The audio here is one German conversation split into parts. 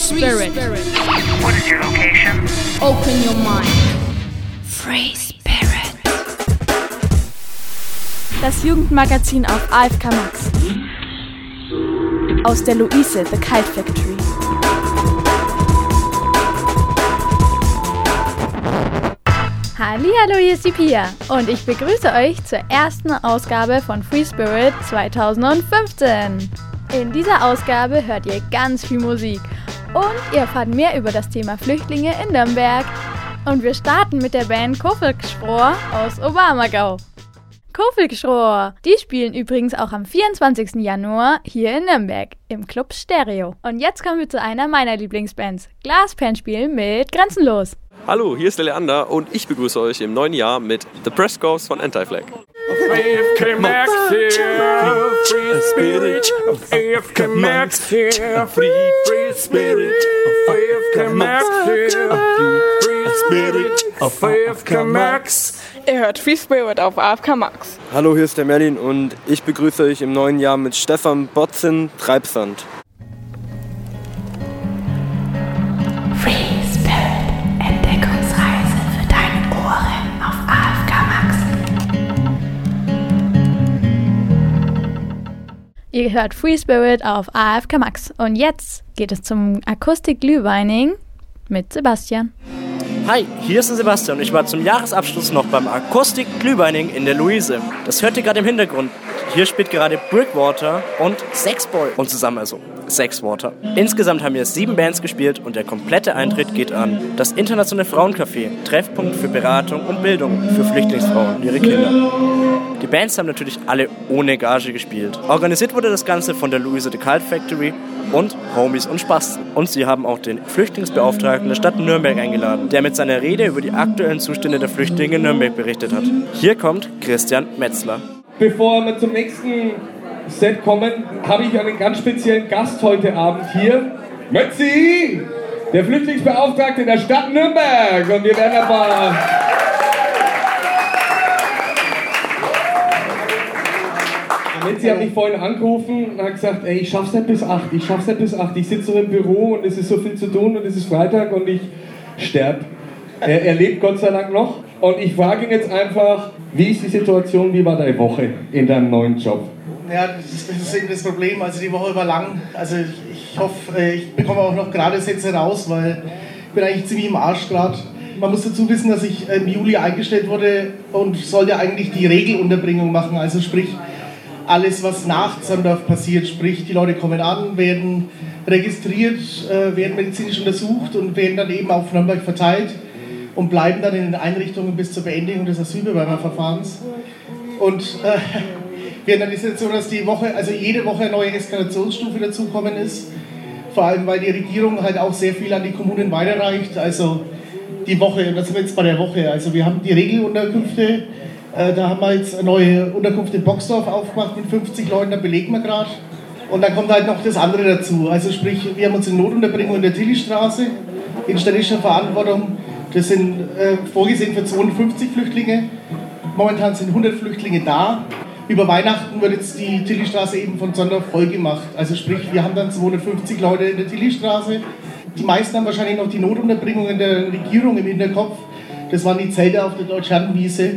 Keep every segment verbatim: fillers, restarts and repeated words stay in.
Spirit. What is your location? Open your mind. Free Spirit. Das Jugendmagazin auf A F K Max. Aus der Luise, The Kite Factory. Hallihallo, hier ist die Pia und ich begrüße euch zur ersten Ausgabe von Free Spirit zwanzig fünfzehn. In dieser Ausgabe hört ihr ganz viel Musik und ihr erfahrt mehr über das Thema Flüchtlinge in Nürnberg. Und wir starten mit der Band Kofelgschrohr aus Oberhammergau. Kofelgschrohr, die spielen übrigens auch am vierundzwanzigsten Januar hier in Nürnberg im Club Stereo. Und jetzt kommen wir zu einer meiner Lieblingsbands, Glasperlenspiel mit Grenzenlos. Hallo, hier ist der Leander und ich begrüße euch im neuen Jahr mit The Press Corps von Anti-Flag. A F K Max here, free spirit. A F K Max here, free, free spirit. A F K Max here, free spirit. A F K Max. Ihr hört Free Spirit auf A F K Max. Hallo, hier ist der Merlin und ich begrüße euch im neuen Jahr mit Stefan Botzen, Treibsand. Free Spirit. Entdeckungsreise für deine Ohren auf A F K Max. Ihr hört Free Spirit auf A F K Max. Und jetzt geht es zum Akustik-Glühweining mit Sebastian. Hi, hier ist der Sebastian und ich war zum Jahresabschluss noch beim Akustik-Glühweining in der Luise. Das hört ihr gerade im Hintergrund. Hier spielt gerade Brickwater und Sexboy und zusammen also Sexwater. Insgesamt haben wir sieben Bands gespielt und der komplette Eintritt geht an das Internationale Frauencafé, Treffpunkt für Beratung und Bildung für Flüchtlingsfrauen und ihre Kinder. Die Bands haben natürlich alle ohne Gage gespielt. Organisiert wurde das Ganze von der Luise The Kite Factory und Homies und Spasten. Und sie haben auch den Flüchtlingsbeauftragten der Stadt Nürnberg eingeladen, der mit seiner Rede über die aktuellen Zustände der Flüchtlinge in Nürnberg berichtet hat. Hier kommt Christian Metzler. Bevor wir zum nächsten Set kommen, habe ich einen ganz speziellen Gast heute Abend hier. Mötzi, der Flüchtlingsbeauftragte der Stadt Nürnberg. Und wir werden aber... Mötzi hat mich vorhin angerufen und hat gesagt, ey, ich schaff's nicht bis acht, ich schaff's nicht bis acht. Ich sitze noch im Büro und es ist so viel zu tun und es ist Freitag und ich sterbe. Er, er lebt Gott sei Dank noch. Und ich frage ihn jetzt einfach, wie ist die Situation, wie war deine Woche in deinem neuen Job? Ja, das ist, das ist eben das Problem. Also die Woche war lang. Also ich, ich hoffe, ich bekomme auch noch gerade Sätze raus, weil ich bin eigentlich ziemlich im Arsch gerade. Man muss dazu wissen, dass ich im Juli eingestellt wurde und sollte eigentlich die Regelunterbringung machen. Also sprich, alles, was nach Zandorf passiert, sprich, die Leute kommen an, werden registriert, werden medizinisch untersucht und werden dann eben auf Nürnberg verteilt und bleiben dann in den Einrichtungen bis zur Beendigung des Asylbewerberverfahrens. Und äh, wir haben dann die Situation, dass die Woche, also jede Woche eine neue Eskalationsstufe dazukommen ist. Vor allem, weil die Regierung halt auch sehr viel an die Kommunen weiterreicht. Also die Woche, und das sind wir jetzt bei der Woche, also wir haben die Regelunterkünfte, äh, da haben wir jetzt eine neue Unterkunft in Boxdorf aufgemacht mit fünfzig Leuten, da belegen wir gerade. Und dann kommt halt noch das andere dazu. Also sprich, wir haben uns in Notunterbringung in der Tillystraße in städtischer Verantwortung. Das sind äh, vorgesehen für zweihundertfünfzig Flüchtlinge. Momentan sind hundert Flüchtlinge da. Über Weihnachten wird jetzt die Tillystraße eben von Zandorf voll gemacht. Also sprich, wir haben dann zweihundertfünfzig Leute in der Tillystraße. Die meisten haben wahrscheinlich noch die Notunterbringung in der Regierung im Hinterkopf. Das waren die Zelte auf der Deutschherrenwiese.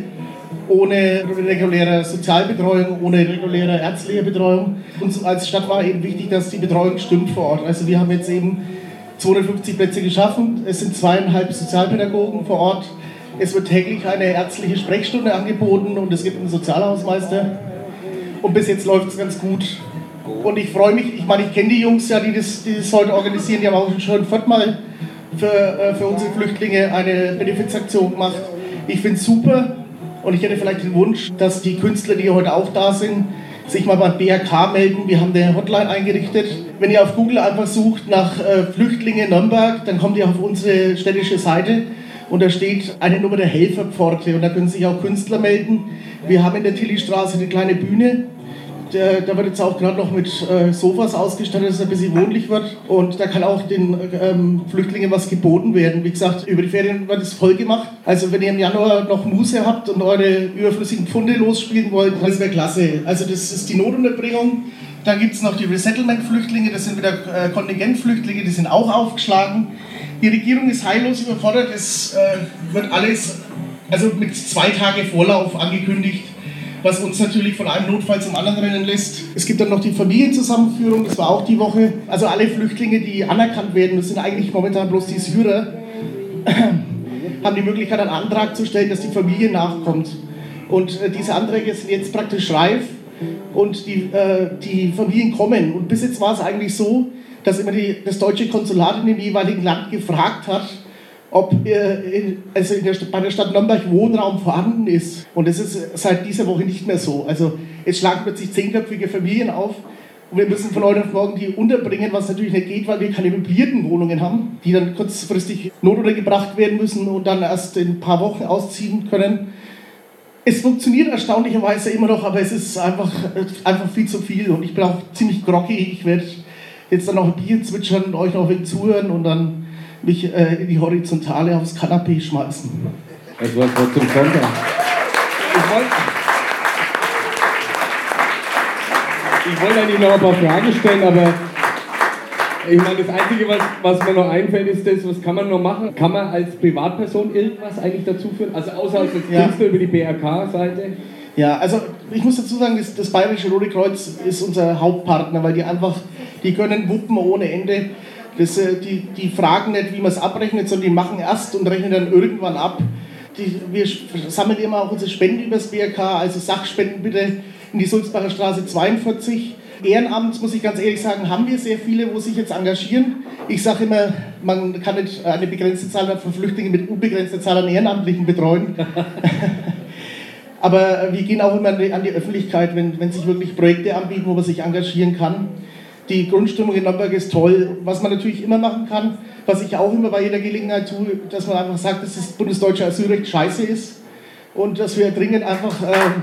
Ohne reguläre Sozialbetreuung, ohne reguläre ärztliche Betreuung. Uns als Stadt war eben wichtig, dass die Betreuung stimmt vor Ort. Also wir haben jetzt eben zweihundertfünfzig Plätze geschaffen. Es sind zweieinhalb Sozialpädagogen vor Ort. Es wird täglich eine ärztliche Sprechstunde angeboten und es gibt einen Sozialhausmeister. Und bis jetzt läuft es ganz gut. Und ich freue mich, ich meine, ich kenne die Jungs ja, die das, die das heute organisieren. Die haben auch schon viertmal für, für unsere Flüchtlinge eine Benefizaktion gemacht. Ich finde es super und ich hätte vielleicht den Wunsch, dass die Künstler, die heute auch da sind, sich mal beim B H K melden. Wir haben eine Hotline eingerichtet. Wenn ihr auf Google einfach sucht nach äh, Flüchtlinge Nürnberg, dann kommt ihr auf unsere städtische Seite und da steht eine Nummer der Helferpforte und da können sich auch Künstler melden. Wir haben in der Tillystraße eine kleine Bühne. Der, da wird jetzt auch gerade noch mit äh, Sofas ausgestattet, dass es ein bisschen wohnlich wird. Und da kann auch den ähm, Flüchtlingen was geboten werden. Wie gesagt, über die Ferien wird es voll gemacht. Also wenn ihr im Januar noch Muße habt und eure überflüssigen Pfunde losspielen wollt, das wäre klasse. Also das ist die Notunterbringung. Dann gibt es noch die Resettlement-Flüchtlinge, das sind wieder äh, Kontingentflüchtlinge, die sind auch aufgeschlagen. Die Regierung ist heillos überfordert, es äh, wird alles also mit zwei Tage Vorlauf angekündigt, was uns natürlich von einem Notfall zum anderen rennen lässt. Es gibt dann noch die Familienzusammenführung, das war auch die Woche. Also alle Flüchtlinge, die anerkannt werden, das sind eigentlich momentan bloß die Syrer, haben die Möglichkeit, einen Antrag zu stellen, dass die Familie nachkommt. Und äh, diese Anträge sind jetzt praktisch reif. Und die, äh, die Familien kommen. Und bis jetzt war es eigentlich so, dass immer die, das deutsche Konsulat in dem jeweiligen Land gefragt hat, ob äh, in, also in der, bei der Stadt Nürnberg Wohnraum vorhanden ist. Und das ist seit dieser Woche nicht mehr so. Also jetzt schlagen plötzlich zehnköpfige Familien auf und wir müssen von heute auf morgen die unterbringen, was natürlich nicht geht, weil wir keine möblierten Wohnungen haben, die dann kurzfristig notuntergebracht werden müssen und dann erst in ein paar Wochen ausziehen können. Es funktioniert erstaunlicherweise immer noch, aber es ist einfach, einfach viel zu viel und ich bin auch ziemlich groggy. Ich werde jetzt dann noch ein Bier zwitschern und euch noch ein wenig zuhören und dann mich äh, in die Horizontale aufs Kanapee schmeißen. Das war trotzdem Konter. Ich wollte ich wollt eigentlich noch ein paar Fragen stellen, aber ich meine, das Einzige, was, was mir noch einfällt, ist das, was kann man noch machen? Kann man als Privatperson irgendwas eigentlich dazu führen? Also außer als ja. Künstler über die B R K-Seite? Ja, also ich muss dazu sagen, das, das Bayerische Rote Kreuz ist unser Hauptpartner, weil die einfach, die können wuppen ohne Ende. Das, die, die fragen nicht, wie man es abrechnet, sondern die machen erst und rechnen dann irgendwann ab. Die, wir sammeln immer auch unsere Spenden über das B R K, also Sachspenden bitte in die Sulzbacher Straße zweiundvierzig. Ehrenamt, muss ich ganz ehrlich sagen, haben wir sehr viele, wo sich jetzt engagieren. Ich sage immer, man kann nicht eine begrenzte Zahl von Flüchtlingen mit unbegrenzter Zahl an Ehrenamtlichen betreuen. Aber wir gehen auch immer an die Öffentlichkeit, wenn, wenn sich wirklich Projekte anbieten, wo man sich engagieren kann. Die Grundstimmung in Nürnberg ist toll. Was man natürlich immer machen kann, was ich auch immer bei jeder Gelegenheit tue, dass man einfach sagt, dass das bundesdeutsche Asylrecht scheiße ist und dass wir dringend einfach... Ähm,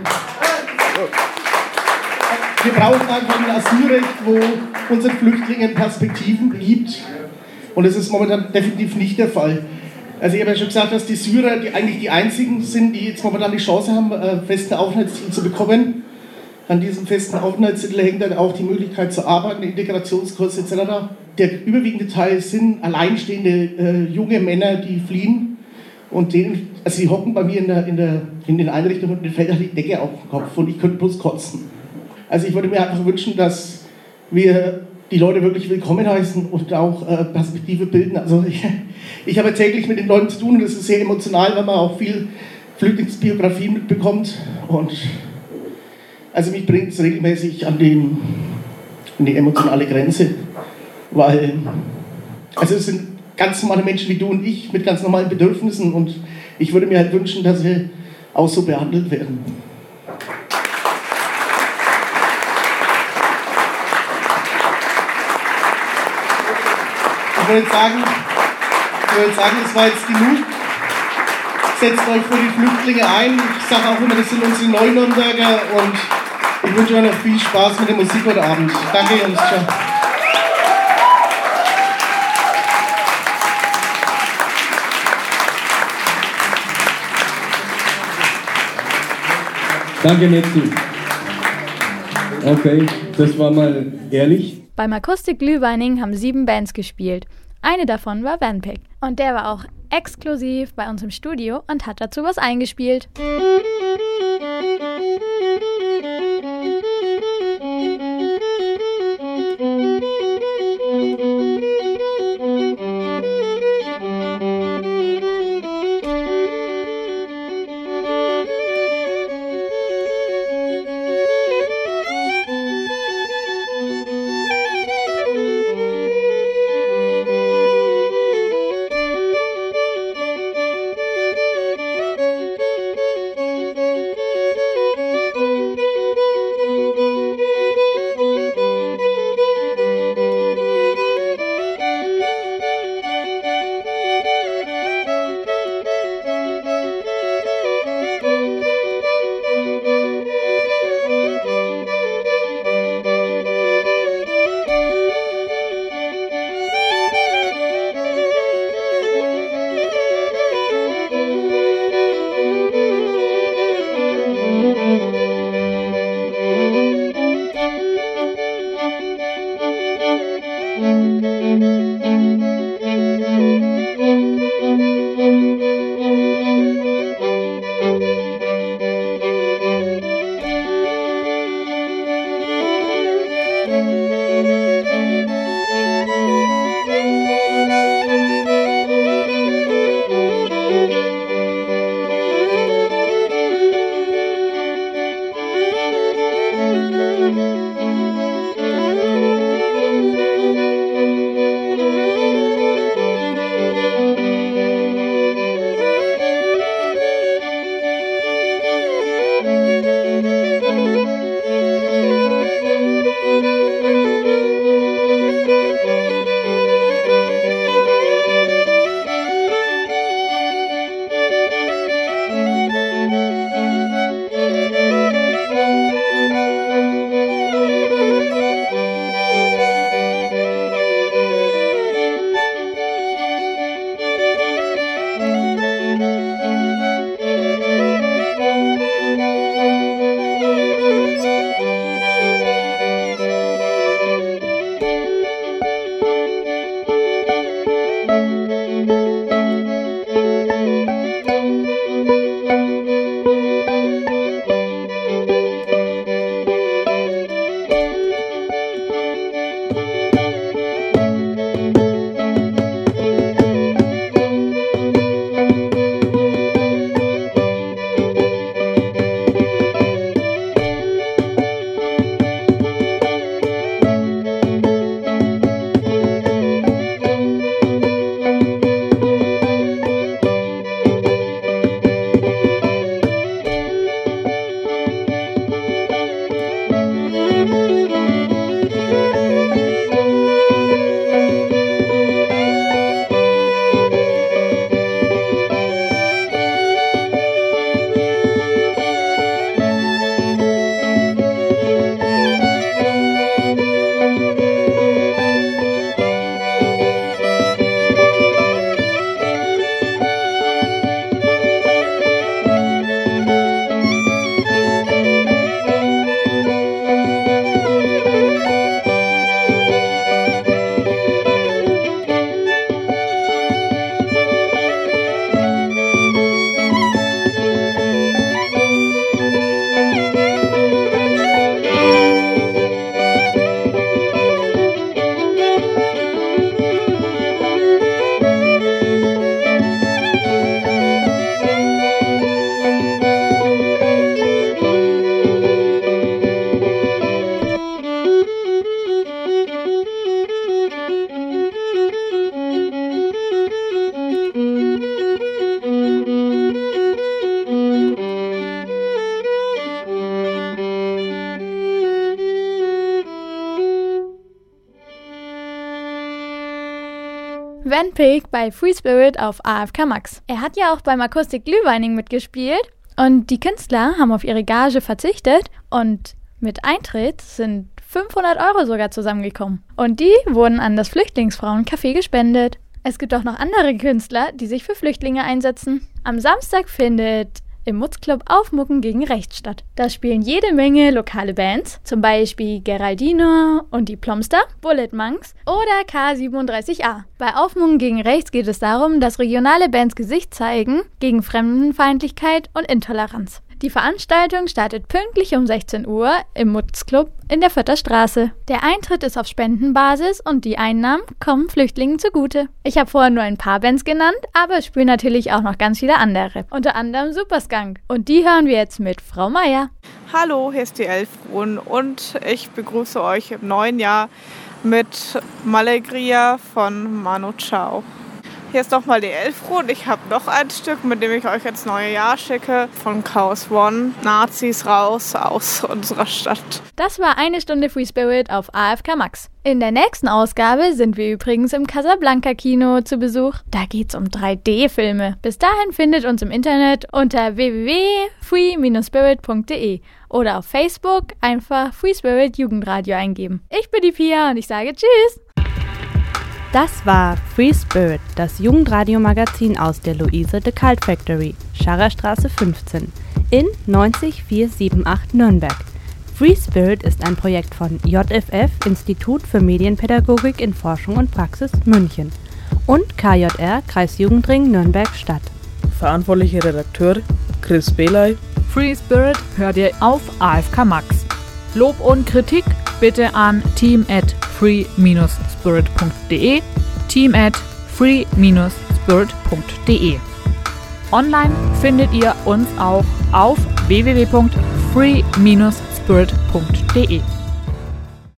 Wir brauchen einfach ein Asylrecht, wo unseren Flüchtlingen Perspektiven gibt. Und das ist momentan definitiv nicht der Fall. Also ich habe ja schon gesagt, dass die Syrer die eigentlich die einzigen sind, die jetzt momentan die Chance haben, einen festen Aufenthaltstitel zu bekommen. An diesem festen Aufenthaltstitel hängt dann auch die Möglichkeit zu arbeiten, Integrationskurs et cetera. Der überwiegende Teil sind alleinstehende äh, junge Männer, die fliehen. Und denen, also die hocken bei mir in, der, in, der, in den Einrichtungen und denen fällt halt die Decke auf den Kopf und ich könnte bloß kotzen. Also ich würde mir einfach wünschen, dass wir die Leute wirklich willkommen heißen und auch äh, Perspektive bilden. Also ich, ich habe täglich mit den Leuten zu tun und das ist sehr emotional, weil man auch viel Flüchtlingsbiografien mitbekommt. Und also mich bringt es regelmäßig an, den, an die emotionale Grenze, weil also es sind ganz normale Menschen wie du und ich mit ganz normalen Bedürfnissen und ich würde mir halt wünschen, dass wir auch so behandelt werden. Ich würde sagen, ich würde sagen, das war jetzt genug. Setzt euch für die Flüchtlinge ein. Ich sage auch immer, das sind unsere Neunürnberger und ich wünsche euch noch viel Spaß mit der Musik heute Abend. Danke, Jungs. Ciao. Danke, Netzi. Okay, das war mal ehrlich. Beim Akustik Glühweining haben sieben Bands gespielt. Eine davon war Vanpick. Und der war auch exklusiv bei uns im Studio und hat dazu was eingespielt. Van Pig bei Free Spirit auf A F K Max. Er hat ja auch beim Akustik Glühweining mitgespielt und die Künstler haben auf ihre Gage verzichtet und mit Eintritt sind fünfhundert Euro sogar zusammengekommen. Und die wurden an das Flüchtlingsfrauencafé gespendet. Es gibt auch noch andere Künstler, die sich für Flüchtlinge einsetzen. Am Samstag findet im Mutzclub Aufmucken gegen Rechts statt. Da spielen jede Menge lokale Bands, zum Beispiel Geraldino und die Plomster, Bullet Monks oder K siebenunddreißig A. Bei Aufmucken gegen Rechts geht es darum, dass regionale Bands Gesicht zeigen gegen Fremdenfeindlichkeit und Intoleranz. Die Veranstaltung startet pünktlich um sechzehn Uhr im Mutzclub in der Vierter Straße. Der Eintritt ist auf Spendenbasis und die Einnahmen kommen Flüchtlingen zugute. Ich habe vorher nur ein paar Bands genannt, aber es spielen natürlich auch noch ganz viele andere. Unter anderem Superskunk. Und die hören wir jetzt mit Frau Meier. Hallo, hier ist die Elfrun und ich begrüße euch im neuen Jahr mit Malegria von Manu Chao. Hier ist nochmal die Elfrun. Ich habe noch ein Stück, mit dem ich euch ins neue Jahr schicke. Von Chaos One. Nazis raus aus unserer Stadt. Das war eine Stunde Free Spirit auf A F K Max. In der nächsten Ausgabe sind wir übrigens im Casablanca Kino zu Besuch. Da geht's um drei D Filme. Bis dahin findet uns im Internet unter w w w punkt free dash spirit punkt d e oder auf Facebook einfach Free Spirit Jugendradio eingeben. Ich bin die Pia und ich sage Tschüss. Das war Free Spirit, das Jugendradio-Magazin aus der Luise The Cult Factory, Scharrerstraße fünfzehn, in neunzig vierhundertachtzig Nürnberg. Free Spirit ist ein Projekt von J F F, Institut für Medienpädagogik in Forschung und Praxis München, und K J R, Kreisjugendring Nürnberg-Stadt. Verantwortlicher Redakteur Chris Beley. Free Spirit hört ihr auf A F K Max. Lob und Kritik bitte an team at free dash spirit punkt de, team at free dash spirit punkt de. Online findet ihr uns auch auf w w w punkt free dash spirit punkt de.